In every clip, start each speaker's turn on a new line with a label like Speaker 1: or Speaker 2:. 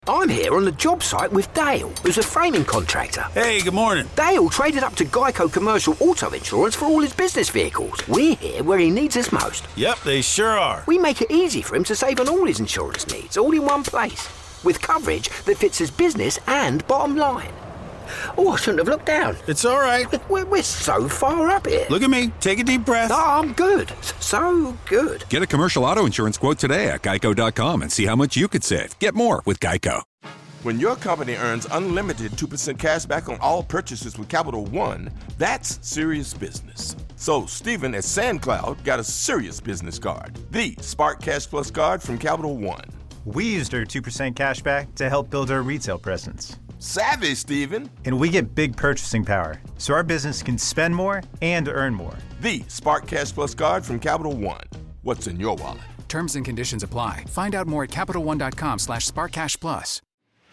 Speaker 1: I'm here on the job site with Dale, who's a framing contractor.
Speaker 2: Hey, good morning.
Speaker 1: Dale traded up to Geico Commercial Auto Insurance for all his business vehicles. We're here where he needs us most.
Speaker 2: Yep, they sure are.
Speaker 1: We make it easy for him to save on all his insurance needs, all in one place, with coverage that fits his business and bottom line. Oh, I shouldn't have looked down.
Speaker 2: It's all right.
Speaker 1: We're so far up here.
Speaker 2: Look at me. Take a deep breath.
Speaker 1: Oh, I'm good. So good.
Speaker 3: Get a commercial auto insurance quote today at geico.com and see how much you could save. Get more with Geico.
Speaker 4: When your company earns unlimited 2% cash back on all purchases with Capital One, that's serious business. So Stephen at SandCloud got a serious business card, the Spark Cash Plus card from Capital One.
Speaker 5: We used our 2% cash back to help build our retail presence.
Speaker 4: Savvy, Stephen.
Speaker 5: And we get big purchasing power, so our business can spend more and earn more.
Speaker 4: The Spark Cash Plus card from Capital One. What's in your wallet?
Speaker 6: Terms and conditions apply. Find out more at CapitalOne.com/SparkCashPlus.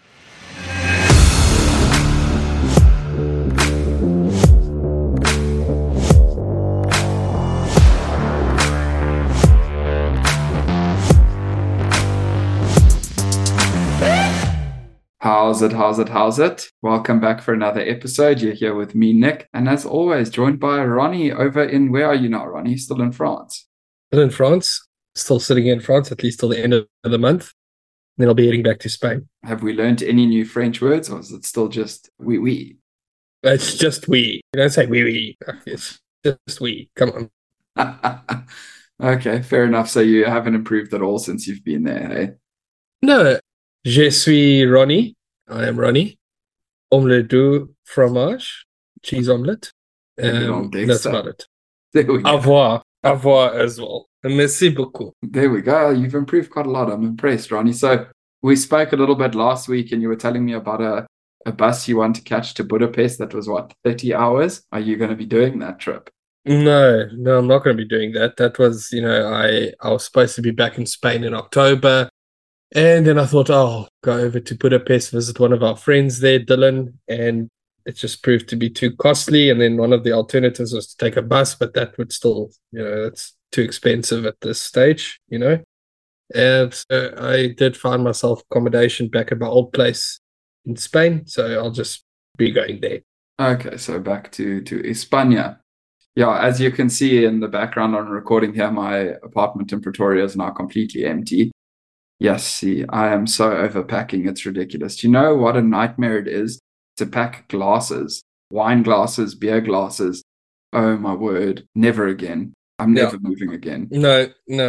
Speaker 7: How's it? Welcome back for another episode. You're here with me, Nick, and as always, joined by Ronnie over in, where are you now, Ronnie? Still in France?
Speaker 8: Still in France. Still sitting in France, at least till the end of the month. Then I'll be heading back to Spain.
Speaker 7: Have we learned any new French words, or is it still just oui?
Speaker 8: It's just oui. You don't say oui. It's just oui. Come
Speaker 7: on. Okay, fair enough. So you haven't improved at all since you've been there, hey?
Speaker 8: No. Je suis Ronnie. I am Ronnie. Omelette du fromage. Cheese omelette. That's about it.
Speaker 7: There we go.
Speaker 8: Au revoir. Au revoir as well. Merci beaucoup.
Speaker 7: There we go. You've improved quite a lot. I'm impressed, Ronnie. So we spoke a little bit last week and you were telling me about a bus you want to catch to Budapest that was, 30 hours? Are you going to be doing that trip?
Speaker 8: No, I'm not going to be doing that. That was, I was supposed to be back in Spain in October. And then I thought, I'll go over to Budapest, visit one of our friends there, Dylan, and it just proved to be too costly. And then one of the alternatives was to take a bus, but that would still, that's too expensive at this stage, And so I did find myself accommodation back at my old place in Spain, so I'll just be going there.
Speaker 7: Okay, so back to España. Yeah, as you can see in the background on recording here, my apartment in Pretoria is now completely empty. Yes, see, I am so overpacking, it's ridiculous. Do you know what a nightmare it is to pack glasses, wine glasses, beer glasses? Oh my word, never again. I'm never moving again.
Speaker 8: No.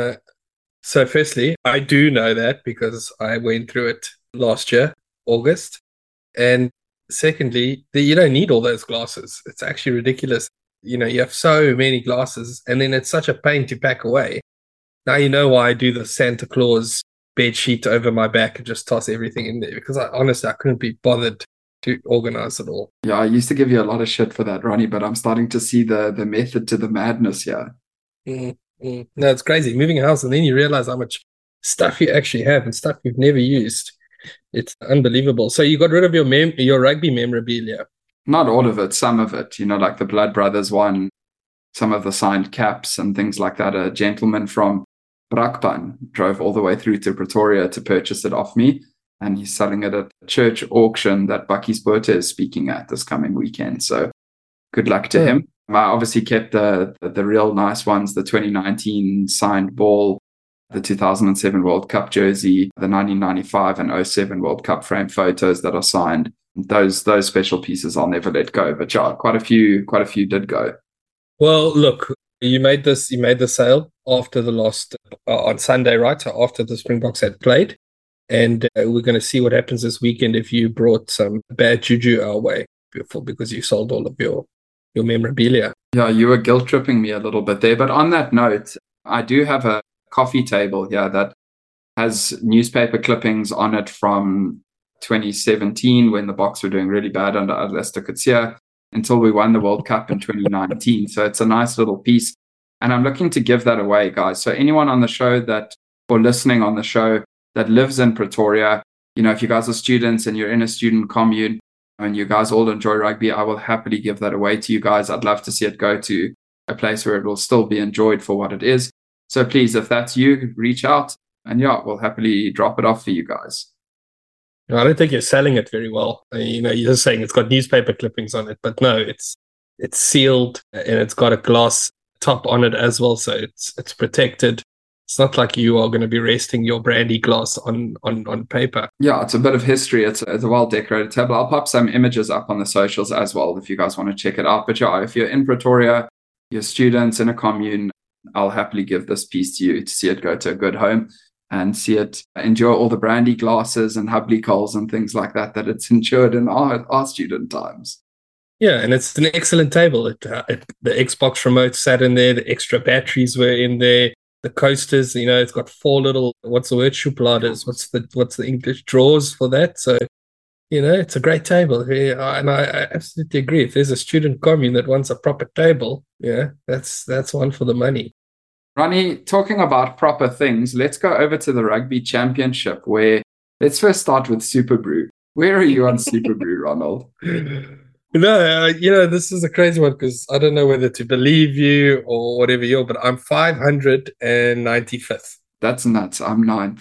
Speaker 8: So firstly, I do know that because I went through it last year, August. And secondly, you don't need all those glasses. It's actually ridiculous. You have so many glasses and then it's such a pain to pack away. Now you know why I do the Santa Claus bed sheet over my back and just toss everything in there, because honestly I couldn't be bothered to organize it all.
Speaker 7: Yeah, I used to give you a lot of shit for that, Ronnie, but I'm starting to see the method to the madness here.
Speaker 8: No, it's crazy. Moving a house and then you realize how much stuff you actually have and stuff you've never used. It's unbelievable. So you got rid of your rugby memorabilia?
Speaker 7: Not all of it, some of it, like the Blood Brothers one, some of the signed caps and things like that. A gentleman from Brakpan drove all the way through to Pretoria to purchase it off me, and he's selling it at a church auction that Bakkies Botha is speaking at this coming weekend. So good luck to him. I obviously kept the real nice ones, the 2019 signed ball, the 2007 World Cup jersey, the 1995 and 07 World Cup frame photos that are signed. Those special pieces I'll never let go. But yeah, quite a few did go.
Speaker 8: Well, look, you made the sale after the last on Sunday, right? So after the Springboks had played, and we're going to see what happens this weekend if you brought some bad juju our way because you sold all of your memorabilia.
Speaker 7: Yeah, you were guilt tripping me a little bit there. But on that note, I do have a coffee table here that has newspaper clippings on it from 2017 when the Boks were doing really bad under Alester Coetzee until we won the World Cup in 2019. So it's a nice little piece. And I'm looking to give that away, guys. So anyone on the show or listening on the show that lives in Pretoria, if you guys are students and you're in a student commune and you guys all enjoy rugby, I will happily give that away to you guys. I'd love to see it go to a place where it will still be enjoyed for what it is. So please, if that's you, reach out and we'll happily drop it off for you guys.
Speaker 8: I don't think you're selling it very well. You're just saying it's got newspaper clippings on it, but no, it's sealed and it's got a glass top on it as well, so it's protected. It's not like you are going to be resting your brandy glass on paper.
Speaker 7: Yeah, it's a bit of history. It's a well-decorated table. I'll pop some images up on the socials as well if you guys want to check it out. But yeah, if you're in Pretoria, you're students in a commune, I'll happily give this piece to you to see it go to a good home and see it endure all the brandy glasses and Hubley coals and things like that it's endured in our student times.
Speaker 8: Yeah, and it's an excellent table. The Xbox remote sat in there. The extra batteries were in there. The coasters, it's got 4 little, what's the word, schubladas. What's the English, drawers for that? So, it's a great table. And I absolutely agree. If there's a student commune that wants a proper table, that's one for the money.
Speaker 7: Ronnie, talking about proper things, let's go over to the Rugby Championship, where let's first start with Super Brew. Where are you on Super Brew, Ronald?
Speaker 8: No, this is a crazy one because I don't know whether to believe you or whatever but I'm 595th.
Speaker 7: That's nuts. I'm 9th.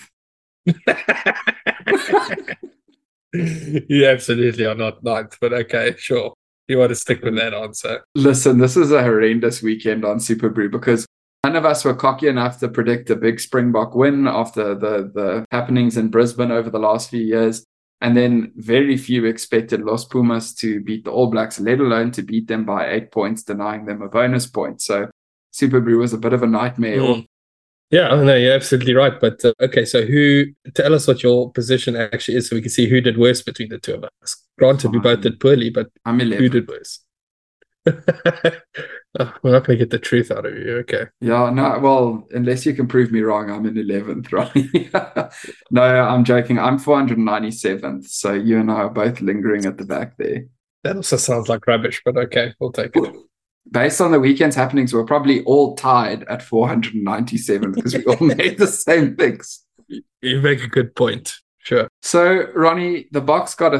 Speaker 8: You absolutely are not 9th, but okay, sure. You want to stick with that answer.
Speaker 7: Listen, this is a horrendous weekend on Super Brew because none of us were cocky enough to predict a big Springbok win after the happenings in Brisbane over the last few years. And then very few expected Los Pumas to beat the All Blacks, let alone to beat them by 8 points, denying them a bonus point. So Super Brew was a bit of a nightmare.
Speaker 8: Yeah, no, you're absolutely right. But okay, so tell us what your position actually is so we can see who did worse between the two of us. Granted, we both did poorly, but
Speaker 7: I'm 11.
Speaker 8: Who did worse? We're not going to get the truth out of you. Okay.
Speaker 7: Yeah, no, well, unless you can prove me wrong, I'm in 11th, right? No, I'm joking. I'm 497th. So you and I are both lingering at the back there.
Speaker 8: That also sounds like rubbish, but okay, we'll take it.
Speaker 7: Based on the weekend's happenings, we're probably all tied at 497 because we all made the same things.
Speaker 8: You make a good point. Sure.
Speaker 7: So, Ronnie, the Boks got a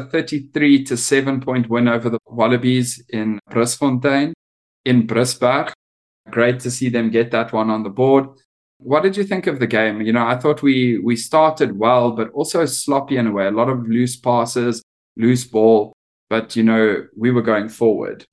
Speaker 7: 33-7 point win over the Wallabies in Brisfontein, in Brisbane. Great to see them get that one on the board. What did you think of the game? I thought we started well, but also sloppy in a way. A lot of loose passes, loose ball, but, we were going forward.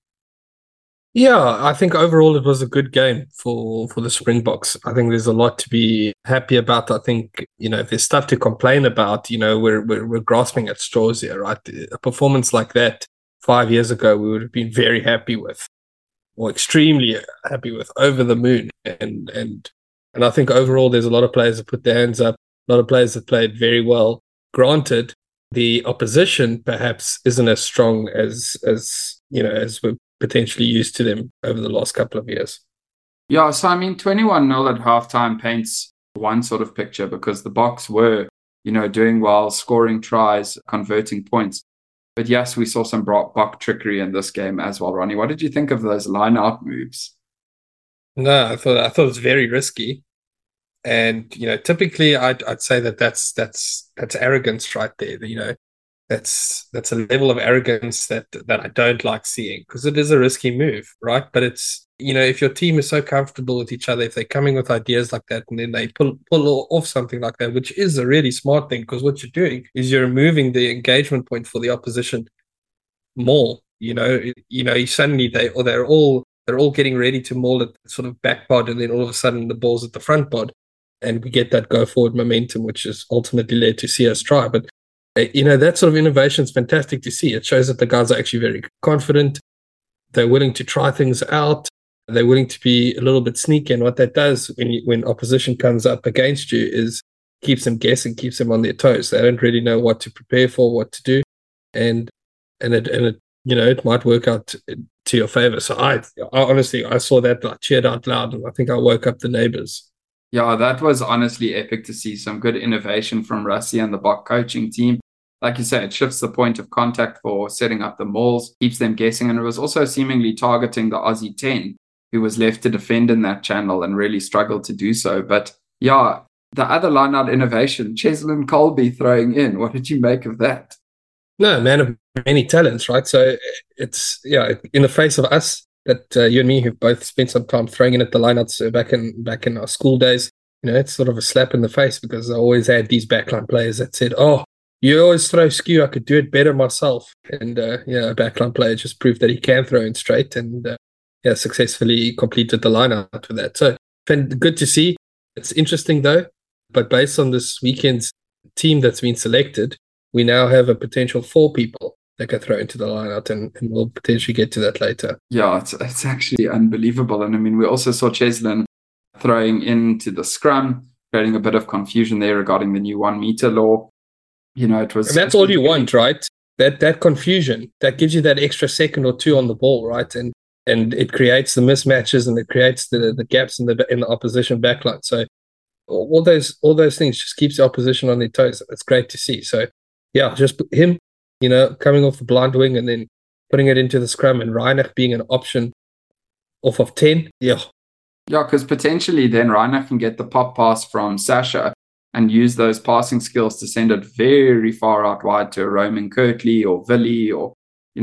Speaker 8: Yeah, I think overall it was a good game for the Springboks. I think there's a lot to be happy about. I think, if there's stuff to complain about, we're grasping at straws here, right? A performance like that 5 years ago, we would have been very happy with, or extremely happy with, over the moon. And I think overall there's a lot of players that put their hands up, a lot of players that played very well. Granted, the opposition perhaps isn't as strong as we're potentially used to them over the last couple of years.
Speaker 7: Yeah, so 21-0 at halftime paints one sort of picture because the Boks were, doing well, scoring tries, converting points. But yes, we saw some Bok trickery in this game as well, Ronnie. What did you think of those line-out moves?
Speaker 8: No, I thought it was very risky. And, typically I'd say that's arrogance right there. That's a level of arrogance that I don't like seeing because it is a risky move, right? But it's, if your team is so comfortable with each other, if they're coming with ideas like that and then they pull off something like that, which is a really smart thing because what you're doing is you're removing the engagement point for the opposition more. Suddenly they're all getting ready to maul at sort of back pod and then all of a sudden the ball's at the front pod and we get that go forward momentum, which is ultimately led to see us try. But that sort of innovation is fantastic to see. It shows that the guys are actually very confident. They're willing to try things out. They're willing to be a little bit sneaky. And what that does when opposition comes up against you is keeps them guessing, keeps them on their toes. They don't really know what to prepare for, what to do. And it might work out to your favor. So I honestly saw that, I cheered out loud, and I think I woke up the neighbors.
Speaker 7: Yeah, that was honestly epic to see. Some good innovation from Rassie and the Bok coaching team. Like you say, it shifts the point of contact for setting up the mauls, keeps them guessing, and it was also seemingly targeting the Aussie 10, who was left to defend in that channel and really struggled to do so. But yeah, the other line-out innovation, Cheslin Colby throwing in. What did you make of that?
Speaker 8: No, man of many talents, right? So it's, in the face of us, that you and me have both spent some time throwing in at the lineouts back in our school days. It's sort of a slap in the face because I always had these backline players that said, "Oh, You always throw skew. I could do it better myself. And a backline player just proved that he can throw in straight and successfully completed the line out with that. So good to see. It's interesting though, but based on this weekend's team that's been selected, we now have a potential 4 people that can throw into the lineout, and we'll potentially get to that later.
Speaker 7: Yeah, it's actually unbelievable. And I mean, we also saw Cheslin throwing into the scrum, creating a bit of confusion there regarding the new 1 meter law. It was...
Speaker 8: And that's all you want, right? That confusion, that gives you that extra second or 2 on the ball, right? And it creates the mismatches, and it creates the gaps in the opposition backline. So all those things just keeps the opposition on their toes. It's great to see. So yeah, just him, coming off the blind wing and then putting it into the scrum, and Reinach being an option off of 10. Yeah,
Speaker 7: because potentially then Reinach can get the pop pass from Sasha and use those passing skills to send it very far out wide to a Roman Kirtley or Villy or,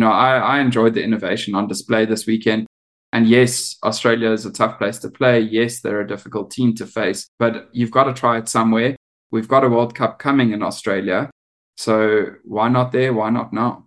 Speaker 7: I enjoyed the innovation on display this weekend. And yes, Australia is a tough place to play. Yes, they're a difficult team to face, but you've got to try it somewhere. We've got a World Cup coming in Australia. So why not there? Why not now?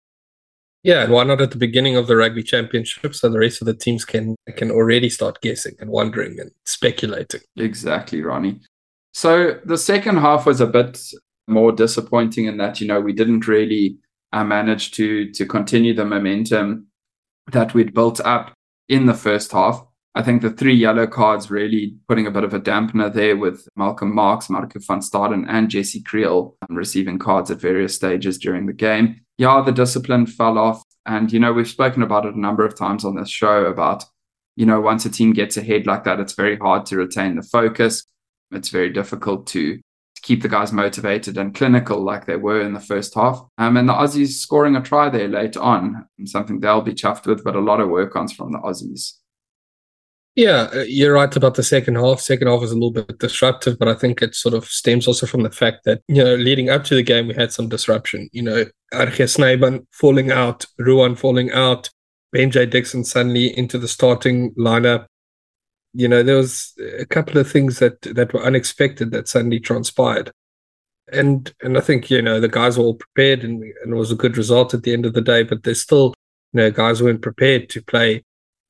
Speaker 8: Yeah, and why not at the beginning of the Rugby Championship, so the rest of the teams can already start guessing and wondering and speculating.
Speaker 7: Exactly, Ronnie. So the second half was a bit more disappointing in that, we didn't really manage to continue the momentum that we'd built up in the first half. I think the 3 yellow cards really putting a bit of a dampener there, with Malcolm Marx, Marco van Staden and Jesse Creel receiving cards at various stages during the game. Yeah, the discipline fell off. And, we've spoken about it a number of times on this show about, once a team gets ahead like that, it's very hard to retain the focus. It's very difficult to keep the guys motivated and clinical like they were in the first half. And the Aussies scoring a try there late on, something they'll be chuffed with, but a lot of work-ons from the Aussies.
Speaker 8: Yeah, you're right about the second half. Second half was a little bit disruptive, but I think it sort of stems also from the fact that, leading up to the game, we had some disruption. RG Snyman falling out, Ruan falling out, Ben J. Dixon suddenly into the starting lineup. There was a couple of things that were unexpected that suddenly transpired. And I think, the guys were all prepared and it was a good result at the end of the day, but there's still, guys weren't prepared to play,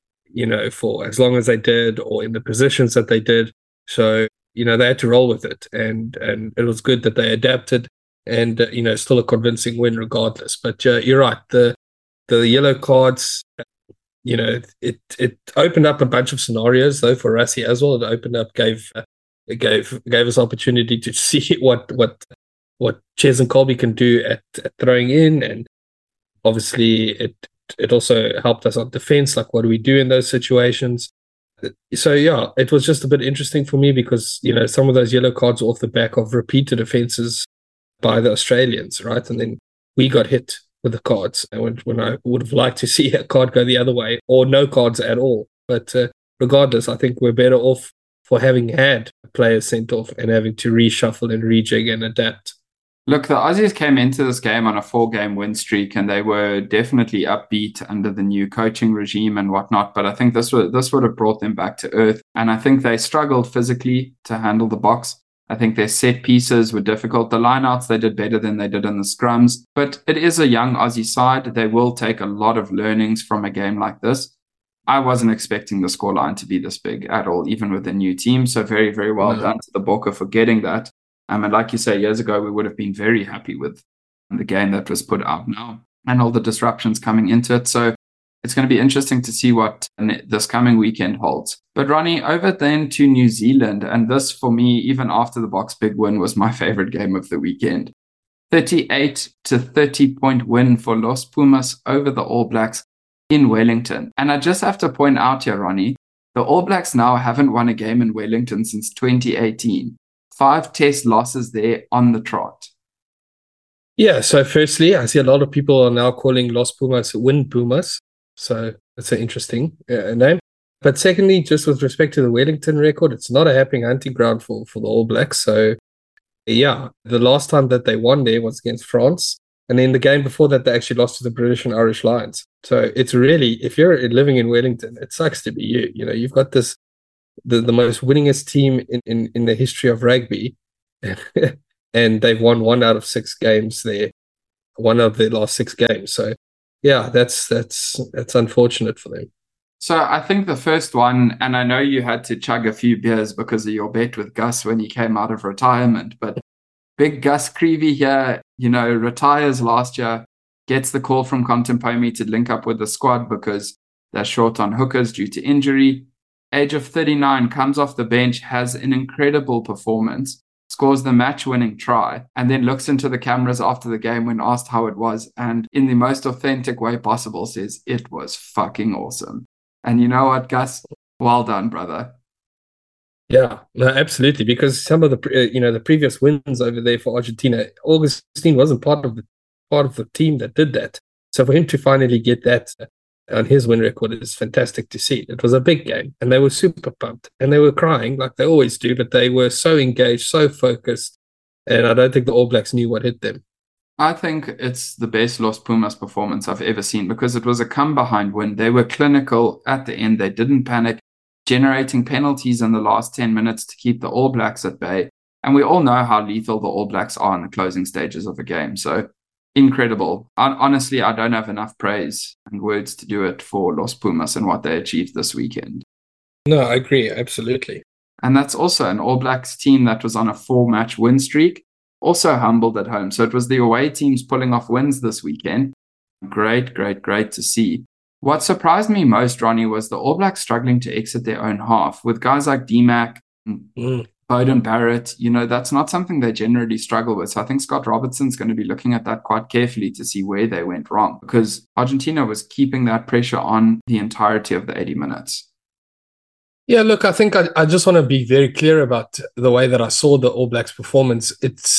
Speaker 8: for as long as they did or in the positions that they did. So, they had to roll with it. And it was good that they adapted and, still a convincing win regardless. But you're right. The yellow cards, it opened up a bunch of scenarios though for Rassie as well. It opened up, gave us opportunity to see what Ches and Colby can do at throwing in, and obviously it also helped us on defense. Like, what do we do in those situations? So yeah, it was just a bit interesting for me because some of those yellow cards were off the back of repeated offenses by the Australians, right? And then we got hit with the cards, and when I would have liked to see a card go the other way or no cards at all. But regardless, I think we're better off for having had players sent off and having to reshuffle and rejig and adapt.
Speaker 7: Look, the Aussies came into this game on a 4-game win streak, and they were definitely upbeat under the new coaching regime and whatnot. But I think this would have brought them back to earth. And I think they struggled physically to handle the box. I think their set pieces were difficult. The lineouts, they did better than they did in the scrums. But it is a young Aussie side. They will take a lot of learnings from a game like this. I wasn't expecting the scoreline to be this big at all, even with a new team. So very, very well done to the Bokke for getting that. And like you say, years ago, we would have been very happy with the game that was put out now and all the disruptions coming into it. So it's going to be interesting to see what this coming weekend holds. But Ronnie, over then to New Zealand, and this for me, even after the Boks big win, was my favorite game of the weekend. 38-30 point win for Los Pumas over the All Blacks in Wellington. And I just have to point out here, Ronnie, the All Blacks now haven't won a game in Wellington since 2018. 5 test losses there on the trot.
Speaker 8: Yeah, so firstly, I see a lot of people are now calling Los Pumas Win Pumas. So that's an interesting name. But secondly, just with respect to the Wellington record, it's not a happy hunting ground for the All Blacks. So yeah, the last time that they won there was against France. And then the game before that, they actually lost to the British and Irish Lions. So it's really, if you're living in Wellington, it sucks to be you. You've got this, the most winningest team in the history of rugby. and they've won 1 out of 6 games there, 1 of their last 6 games. So, yeah, that's unfortunate for them.
Speaker 7: So I think the first one, and I know you had to chug a few beers because of your bet with Gus when he came out of retirement, but big Gus Creevy here, retires last year, gets the call from Contempomi to link up with the squad because they're short on hookers due to injury. Age of 39, comes off the bench, has an incredible performance, scores the match-winning try, and then looks into the cameras after the game when asked how it was, and in the most authentic way possible says, "It was fucking awesome." And you know what, Gus? Well done, brother.
Speaker 8: Yeah, no, absolutely. Because some of the the previous wins over there for Argentina, Augustine wasn't part of the team that did that. So for him to finally get that on his win record is fantastic to see. It was a big game, and they were super pumped, and they were crying like they always do, but they were so engaged, so focused, and I don't think the All Blacks knew what hit them.
Speaker 7: I think it's the best Los Pumas performance I've ever seen because it was a come-behind win. They were clinical at the end. They didn't panic, generating penalties in the last 10 minutes to keep the All Blacks at bay. And we all know how lethal the All Blacks are in the closing stages of a game. So incredible. Honestly, I don't have enough praise and words to do it for Los Pumas and what they achieved this weekend.
Speaker 8: No, I agree. Absolutely.
Speaker 7: And that's also an All Blacks team that was on a 4-match win streak. Also humbled at home. So it was the away teams pulling off wins this weekend. Great to see. What surprised me most, Ronnie, was the All Blacks struggling to exit their own half. With guys like D-Mac, Beauden Barrett, that's not something they generally struggle with. So I think Scott Robertson's going to be looking at that quite carefully to see where they went wrong. Because Argentina was keeping that pressure on the entirety of the 80 minutes.
Speaker 8: Yeah, look, I think I just want to be very clear about the way that I saw the All Blacks performance.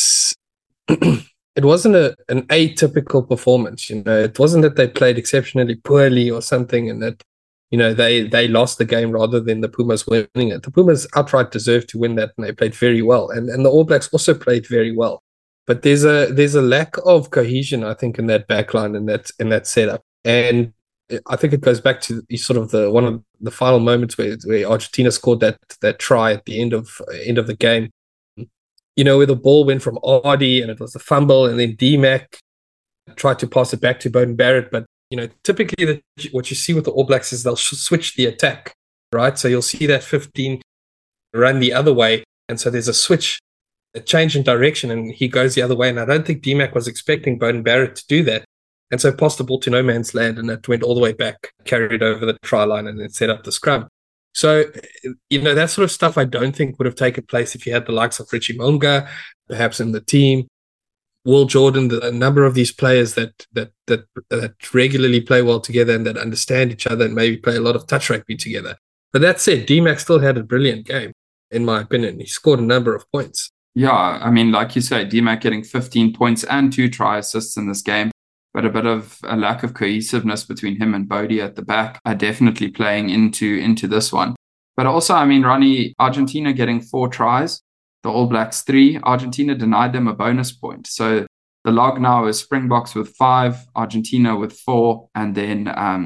Speaker 8: It wasn't an atypical performance. It wasn't that they played exceptionally poorly or something and that, they lost the game rather than the Pumas winning it. The Pumas outright deserved to win that, and they played very well. And the All Blacks also played very well. But there's a lack of cohesion, I think, in that backline and in that setup. And I think it goes back to sort of one of the final moments where Argentina scored that try at the end of the game. Where the ball went from Ardy and it was a fumble, and then D-Mac tried to pass it back to Beauden Barrett. But typically what you see with the All Blacks is they'll switch the attack, right? So you'll see that 15 run the other way, and so there's a switch, a change in direction, and he goes the other way. And I don't think D-Mac was expecting Beauden Barrett to do that. And so passed the ball to no man's land, and it went all the way back, carried over the try line, and then set up the scrum. So, that sort of stuff I don't think would have taken place if you had the likes of Richie Monga, perhaps in the team, Will Jordan, a number of these players that regularly play well together and that understand each other and maybe play a lot of touch rugby together. But that said, D-Mac still had a brilliant game, in my opinion. He scored a number of points.
Speaker 7: Yeah, I mean, like you say, D-Mac getting 15 points and 2 try assists in this game. But a bit of a lack of cohesiveness between him and Bodie at the back are definitely playing into this one. But also, I mean, Ronnie, Argentina getting 4 tries, the All Blacks 3. Argentina denied them a bonus point. So the log now is Springboks with 5, Argentina with 4, and then,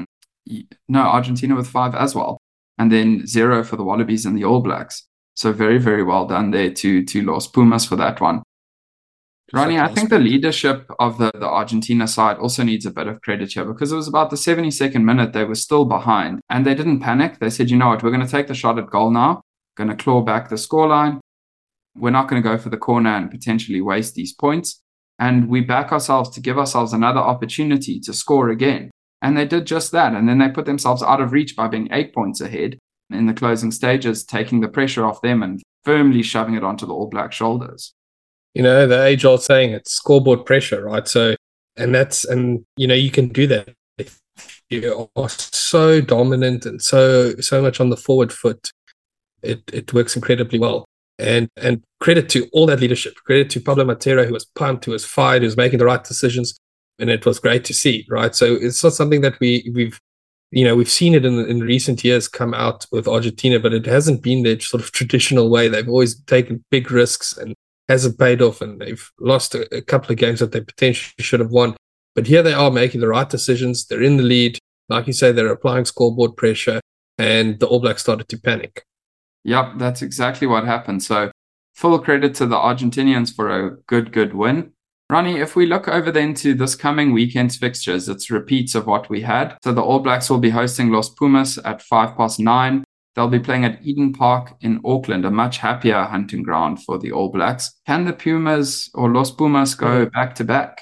Speaker 7: Argentina with 5 as well. And then 0 for the Wallabies and the All Blacks. So very, very well done there to Los Pumas for that one. Ronnie, I think the leadership of the Argentina side also needs a bit of credit here because it was about the 72nd minute they were still behind and they didn't panic. They said, you know what, we're going to take the shot at goal now, going to claw back the scoreline. We're not going to go for the corner and potentially waste these points. And we back ourselves to give ourselves another opportunity to score again. And they did just that. And then they put themselves out of reach by being 8 points ahead in the closing stages, taking the pressure off them and firmly shoving it onto the All Black shoulders.
Speaker 8: The age-old saying, it's scoreboard pressure, right? So, you can do that if you are so dominant and so much on the forward foot. It works incredibly well. And credit to all that leadership. Credit to Pablo Matera, who was pumped, who was fired, who was making the right decisions, and it was great to see, right? So it's not something that we've seen it in recent years come out with Argentina, but it hasn't been their sort of traditional way. They've always taken big risks and hasn't paid off, and they've lost a couple of games that they potentially should have won. But here they are making the right decisions. They're in the lead. Like you say, they're applying scoreboard pressure, and the All Blacks started to panic.
Speaker 7: Yep, that's exactly what happened. So full credit to the Argentinians for a good win. Ronnie, if we look over then to this coming weekend's fixtures, it's repeats of what we had. So the All Blacks will be hosting Los Pumas at 9:05. They'll be playing at Eden Park in Auckland, a much happier hunting ground for the All Blacks. Can the Pumas or Los Pumas go back to back?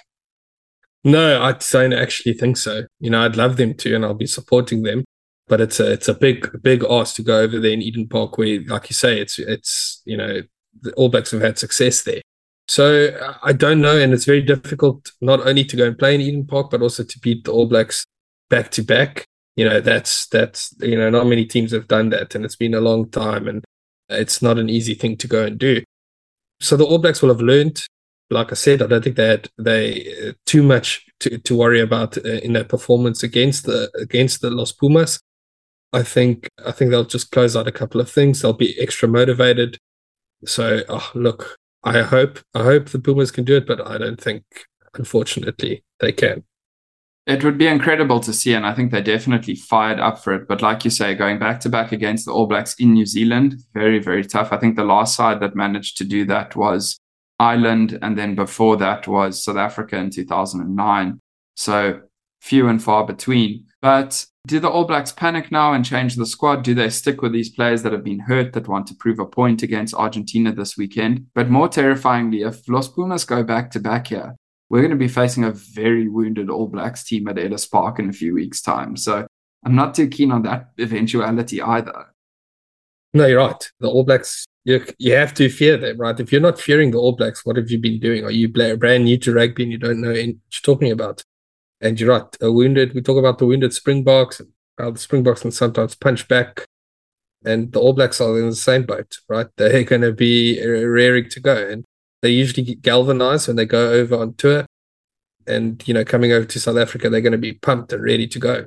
Speaker 8: No, I don't actually think so. I'd love them to, and I'll be supporting them. But it's a big ask to go over there in Eden Park, where, like you say, it's the All Blacks have had success there. So I don't know, and it's very difficult not only to go and play in Eden Park, but also to beat the All Blacks back to back. That's not many teams have done that, and it's been a long time, and it's not an easy thing to go and do. So the All Blacks will have learned. Like I said, I don't think they too much to worry about in their performance against the Los Pumas. I think they'll just close out a couple of things. They'll be extra motivated. So look, I hope the Pumas can do it, but I don't think, unfortunately, they can.
Speaker 7: It would be incredible to see, and I think they're definitely fired up for it. But like you say, going back to back against the All Blacks in New Zealand, very, very tough. I think the last side that managed to do that was Ireland, and then before that was South Africa in 2009. So few and far between. But do the All Blacks panic now and change the squad? Do they stick with these players that have been hurt that want to prove a point against Argentina this weekend? But more terrifyingly, if Los Pumas go back to back here, we're going to be facing a very wounded All Blacks team at Ellis Park in a few weeks' time. So I'm not too keen on that eventuality either.
Speaker 8: No, you're right. The All Blacks, you have to fear them, right? If you're not fearing the All Blacks, what have you been doing? Are you brand new to rugby and you don't know what you're talking about? And you're right, we talk about the wounded Springboks, and how the Springboks can sometimes punch back, and the All Blacks are in the same boat, right? They're going to be raring to go, and they usually get galvanized when they go over on tour, and, coming over to South Africa, they're going to be pumped and ready to go.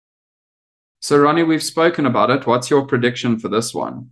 Speaker 7: So, Ronnie, we've spoken about it. What's your prediction for this one?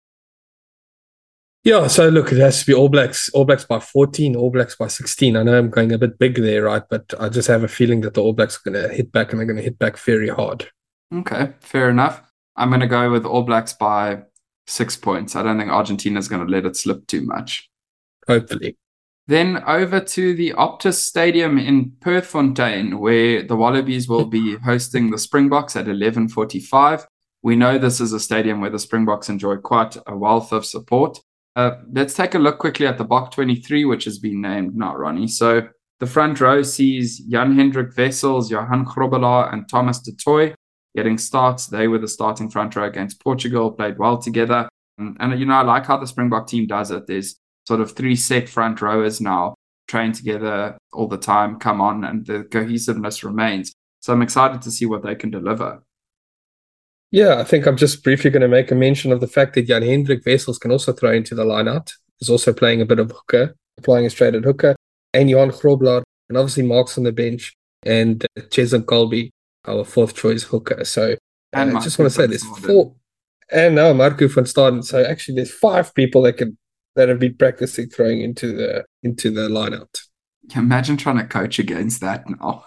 Speaker 8: Yeah, so look, it has to be All Blacks by 14, All Blacks by 16. I know I'm going a bit big there, right? But I just have a feeling that the All Blacks are going to hit back, and they're going to hit back very hard.
Speaker 7: Okay, fair enough. I'm going to go with All Blacks by 6 points. I don't think Argentina's going to let it slip too much.
Speaker 8: Hopefully.
Speaker 7: Then over to the Optus Stadium in Perthfontein, where the Wallabies will be hosting the Springboks at 11:45. We know this is a stadium where the Springboks enjoy quite a wealth of support. Let's take a look quickly at the Bok 23, which has been named now, Ronnie. So the front row sees Jan-Hendrik Wessels, Johan Grobbelaar, and Thomas du Toit getting starts. They were the starting front row against Portugal, played well together. And I like how the Springbok team does it. There's sort of 3 set front rowers now, train together all the time, come on, and the cohesiveness remains. So I'm excited to see what they can deliver.
Speaker 8: Yeah, I think I'm just briefly going to make a mention of the fact that Jan-Hendrik Wessels can also throw into the line-out. He's also playing a bit of hooker, applying a straight-at hooker, and Johan Grobbelaar, and obviously Mark's on the bench, and Cheslin Kolbe, our 4th choice hooker. So I just want to say there's 4, and now Marco van Staden. So actually there's 5 people that have been practicing throwing into the line-out.
Speaker 7: Imagine trying to coach against that now.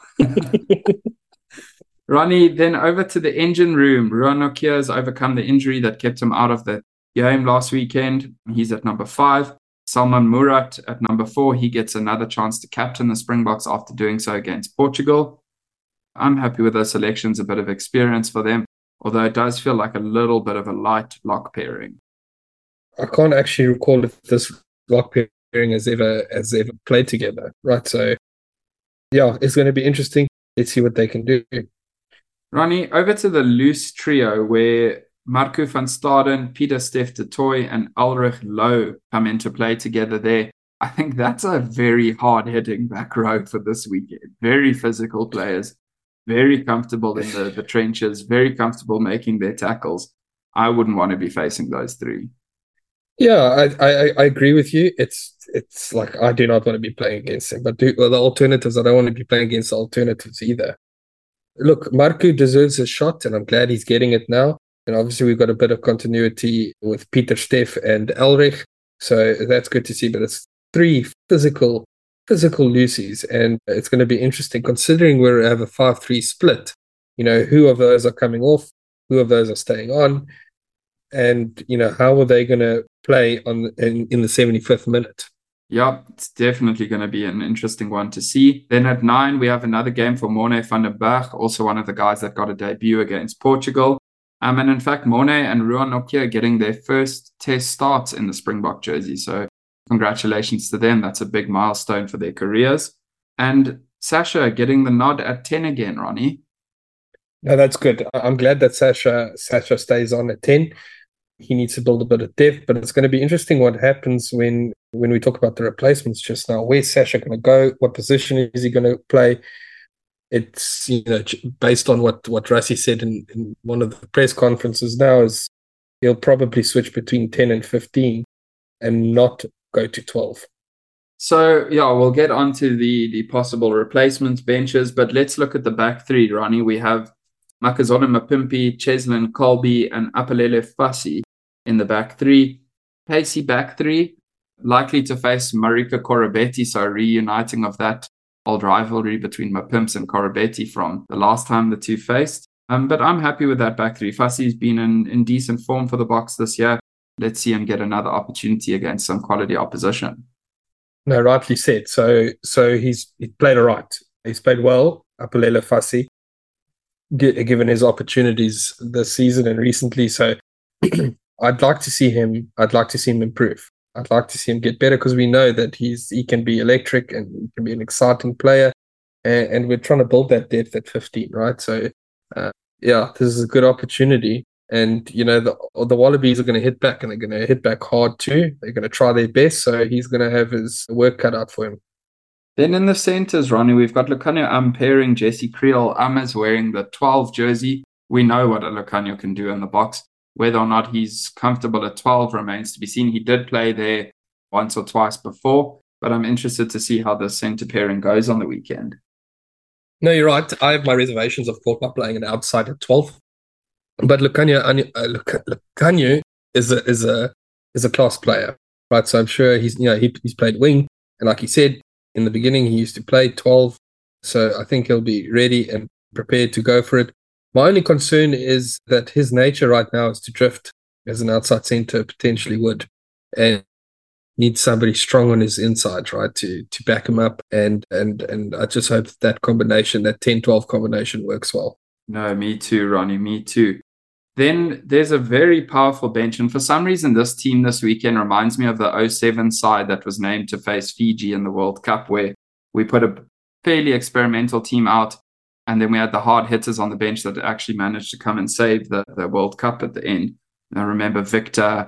Speaker 7: Ronnie, then over to the engine room. Ruan Nokia has overcome the injury that kept him out of the game last weekend. He's at number 5. Salman Murat at number 4. He gets another chance to captain the Springboks after doing so against Portugal. I'm happy with those selections, a bit of experience for them, although it does feel like a little bit of a light lock pairing.
Speaker 8: I can't actually recall if this lock pairing has ever played together, right? So, yeah, it's going to be interesting. Let's see what they can do.
Speaker 7: Ronnie, over to the loose trio where Marco van Staden, Pieter-Steph du Toit, and Ulrich Lowe come into play together there. I think that's a very hard-hitting back row for this weekend. Very physical players, very comfortable in the trenches, very comfortable making their tackles. I wouldn't want to be facing those 3.
Speaker 8: Yeah, I agree with you. It's like I do not want to be playing against them, but the alternatives, I don't want to be playing against the alternatives either. Look, Marco deserves a shot, and I'm glad he's getting it now. And obviously, we've got a bit of continuity with Pieter-Steph and Ulrich, so that's good to see. But it's 3 physical loosies, and it's going to be interesting considering we have a 5-3 split. Who of those are coming off, who of those are staying on, and how are they going to play in the 75th minute.
Speaker 7: Yep, it's definitely going to be an interesting one to see. Then at 9, we have another game for Morne van der Berg, also one of the guys that got a debut against Portugal. And in fact, Morne and Ruan Nokia getting their first test starts in the Springbok jersey. So congratulations to them. That's a big milestone for their careers. And Sasha getting the nod at 10 again, Ronnie.
Speaker 8: No, that's good. I'm glad that Sasha stays on at 10. He needs to build a bit of depth, but it's going to be interesting what happens when we talk about the replacements just now. Where's Sasha going to go? What position is he going to play? It's, based on what Rassie said in one of the press conferences now, is he'll probably switch between 10 and 15 and not go to 12.
Speaker 7: So, yeah, we'll get onto the possible replacements benches, but let's look at the back three, Ronnie. We have Makazole Mapimpi, Cheslin Kolbe, and Apelele Fassi in the back three. Pacey back three, likely to face Marika Korobetti, so reuniting of that old rivalry between Mapimps and Korobetti from the last time the two faced. But I'm happy with that back three. Fassi's been in decent form for the Boks this year. Let's see him get another opportunity against some quality opposition.
Speaker 8: No, rightly said. So he played all right. He's played well, Apelele Fassi, given his opportunities this season and recently. So I'd like to see him improve. I'd like to see him get better, because we know that he can be electric and he can be an exciting player, and we're trying to build that depth at 15, right? So this is a good opportunity, and the Wallabies are going to hit back, and they're going to hit back hard too. They're going to try their best, so he's going to have his work cut out for him.
Speaker 7: Then in the centres, Ronnie, we've got Lukhanyo pairing Jesse Kriel. is wearing the 12 jersey. We know what a Lukhanyo can do in the Boks. Whether or not he's comfortable at 12 remains to be seen. He did play there once or twice before, but I'm interested to see how the centre pairing goes on the weekend.
Speaker 8: No, you're right. I have my reservations, of course, not playing an outside at 12. But Lukhanyo is a class player, right? So I'm sure he's played wing, and like he said in the beginning, he used to play 12. So I think he'll be ready and prepared to go for it. My only concern is that his nature right now is to drift as an outside centre potentially would, and needs somebody strong on his inside, right, to back him up. And I just hope that combination, that 10-12 combination, works well.
Speaker 7: No, me too, Ronnie, me too. Then there's a very powerful bench, and for some reason this team this weekend reminds me of the 07 side that was named to face Fiji in the World Cup, where we put a fairly experimental team out, and then we had the hard hitters on the bench that actually managed to come and save the World Cup at the end. And I remember Victor,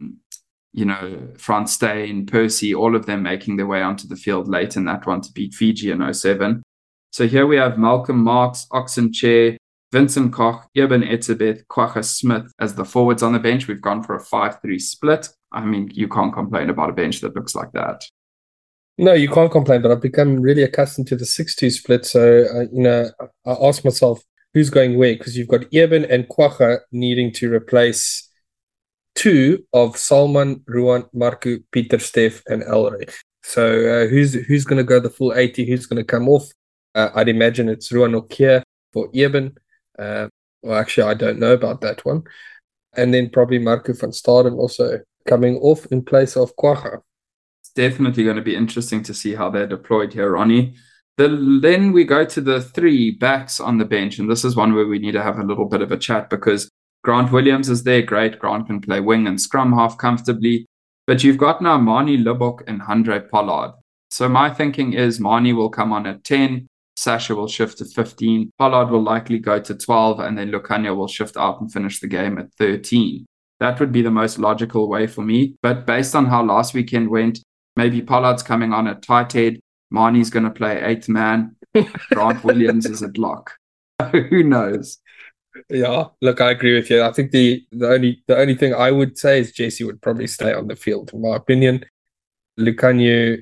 Speaker 7: Frans Steyn, Percy, all of them making their way onto the field late in that one to beat Fiji in 07. So here we have Malcolm Marx, Oxenchair, Vincent Koch, Eben Etzebeth, Kwagga Smith as the forwards on the bench. We've gone for a 5-3 split. I mean, you can't complain about a bench that looks like that.
Speaker 8: No, you can't complain, but I've become really accustomed to the 6-2 split. So, I ask myself, who's going where? Because you've got Eben and Kwagga needing to replace two of Salman, Ruan, Marku, Pieter, Steph, and Elrich. So who's going to go the full 80? Who's going to come off? I'd imagine it's Ruan Nokia for Eben. Well, actually, I don't know about that one. And then probably Marku van Staden also coming off in place of Kwagga.
Speaker 7: Definitely going to be interesting to see how they're deployed here, Ronnie. Then we go to the three backs on the bench, and this is one where we need to have a little bit of a chat, because Grant Williams is there. Great. Grant can play wing and scrum half comfortably. But you've got now Manie Libbok and Handré Pollard. So my thinking is Manie will come on at 10, Sasha will shift to 15, Pollard will likely go to 12, and then Lukhanyo will shift out and finish the game at 13. That would be the most logical way for me. But based on how last weekend went, maybe Pollard's coming on at tight head, Manie's going to play 8th man, Grant Williams is at lock. Who knows?
Speaker 8: Yeah, look, I agree with you. I think the only thing I would say is Jesse would probably stay on the field, in my opinion. Lukhanyo,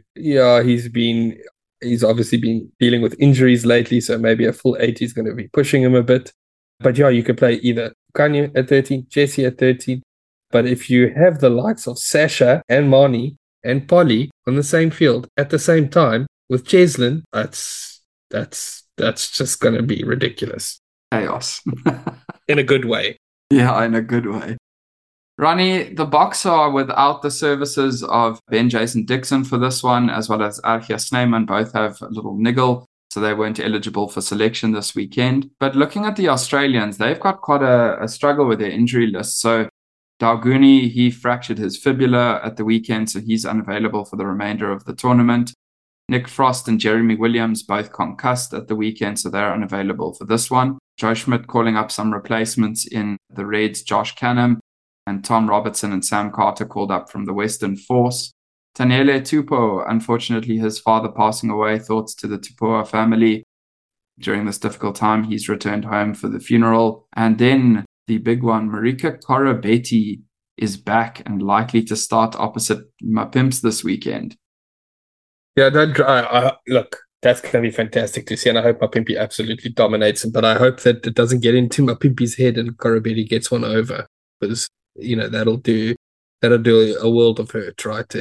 Speaker 8: he's obviously been dealing with injuries lately, so maybe a full 80 is going to be pushing him a bit. But yeah, you could play either Lukhanyo at 13, Jesse at 13. But if you have the likes of Sasha and Manie and Polly on the same field at the same time with Cheslin, that's just going to be ridiculous.
Speaker 7: Chaos.
Speaker 8: In a good way.
Speaker 7: Yeah, in a good way. Ronnie, the Boks are without the services of Ben Jason Dixon for this one, as well as Archia Snyman. Both have a little niggle, so they weren't eligible for selection this weekend. But looking at the Australians, they've got quite a struggle with their injury list. So Dalguni, he fractured his fibula at the weekend, so he's unavailable for the remainder of the tournament. Nick Frost and Jeremy Williams both concussed at the weekend, so they're unavailable for this one. Joe Schmidt calling up some replacements in the Reds, Josh Canham, and Tom Robertson and Sam Carter called up from the Western Force. Tanele Tupou, unfortunately, his father passing away. Thoughts to the Tupou family during this difficult time. He's returned home for the funeral. And then the big one, Marika Korobeti is back and likely to start opposite Mapimps this weekend.
Speaker 8: Yeah, look, that's going to be fantastic to see, and I hope Mapimpi absolutely dominates him, but I hope that it doesn't get into Mapimpi's head and Korobeti gets one over, because, that'll do a world of hurt, right?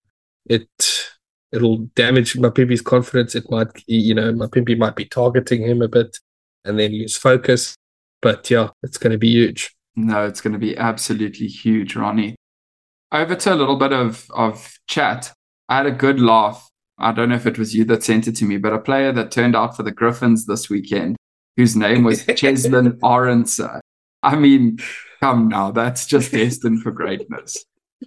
Speaker 8: It'll damage Mapimpi's confidence. It might, Mapimpi might be targeting him a bit and then lose focus, but yeah, it's going to be huge.
Speaker 7: No, it's going to be absolutely huge, Ronnie. Over to a little bit of chat. I had a good laugh. I don't know if it was you that sent it to me, but a player that turned out for the Griffins this weekend, whose name was Cheslin Arendse. I mean, come now, that's just destined for greatness.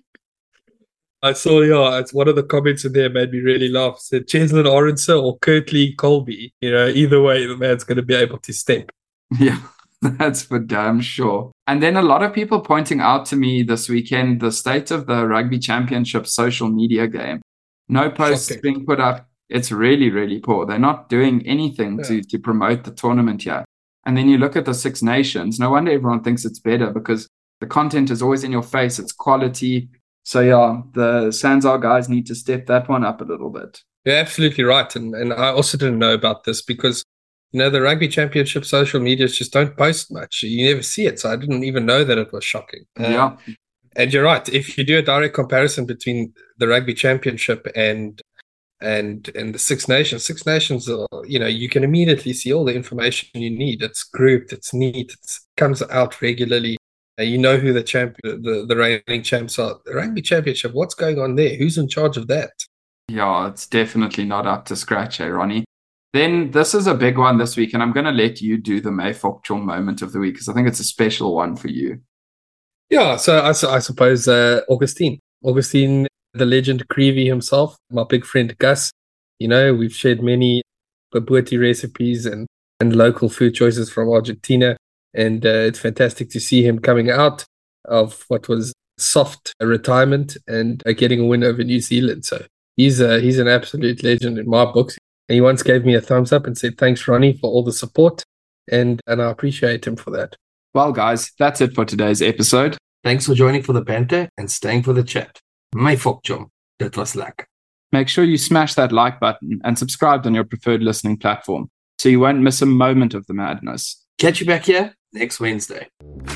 Speaker 8: I saw, it's one of the comments in there made me really laugh. It said Cheslin Arendse or Kurtley Colby. Either way, the man's going to be able to step.
Speaker 7: Yeah, that's for damn sure. And then a lot of people pointing out to me this weekend the state of the Rugby Championship social media game. No posts being put up. It's really, really poor. They're not doing anything to promote the tournament here. And then you look at the Six Nations. No wonder everyone thinks it's better, because the content is always in your face. It's quality. So yeah, the Sanzar guys need to step that one up a little bit.
Speaker 8: You're absolutely right. And I also didn't know about this because, the Rugby Championship social medias just don't post much. You never see it. So I didn't even know that it was shocking.
Speaker 7: Yeah.
Speaker 8: And you're right. If you do a direct comparison between the Rugby Championship and the Six Nations are, you can immediately see all the information you need. It's grouped, it's neat, it comes out regularly. You know who the reigning champs are. The Rugby Championship, what's going on there? Who's in charge of that?
Speaker 7: Yeah, it's definitely not up to scratch, Ronnie? Then this is a big one this week, and I'm going to let you do the May Fokchong moment of the week, because I think it's a special one for you.
Speaker 8: Yeah, so I suppose Augustine, the legend Creevy himself, my big friend Gus. We've shared many Babuati recipes and local food choices from Argentina, and it's fantastic to see him coming out of what was soft retirement and getting a win over New Zealand. So he's an absolute legend in my books. And he once gave me a thumbs up and said, "Thanks, Ronnie, for all the support," and I appreciate him for that.
Speaker 7: Well, guys, that's it for today's episode.
Speaker 8: Thanks for joining for the banter and staying for the chat. May Fokchong, dit was lekker.
Speaker 7: Make sure you smash that like button and subscribe on your preferred listening platform so you won't miss a moment of the madness.
Speaker 8: Catch you back here next Wednesday.